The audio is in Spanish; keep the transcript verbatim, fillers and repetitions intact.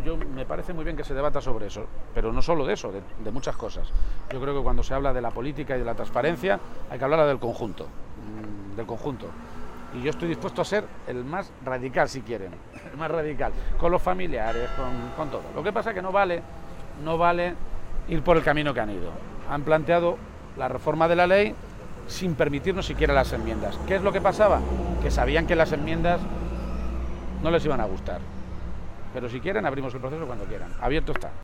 yo me parece muy bien que se debata sobre eso, pero no solo de eso, de, de muchas cosas. Yo creo que cuando se habla de la política y de la transparencia hay que hablar del conjunto, mmm, del conjunto. Y yo estoy dispuesto a ser el más radical, si quieren, el más radical, con los familiares, con, con todo. Lo que pasa es que no vale, no vale ir por el camino que han ido. Han planteado la reforma de la ley sin permitirnos siquiera las enmiendas. ¿Qué es lo que pasaba? Que sabían que las enmiendas no les iban a gustar. Pero si quieren, abrimos el proceso cuando quieran. Abierto está.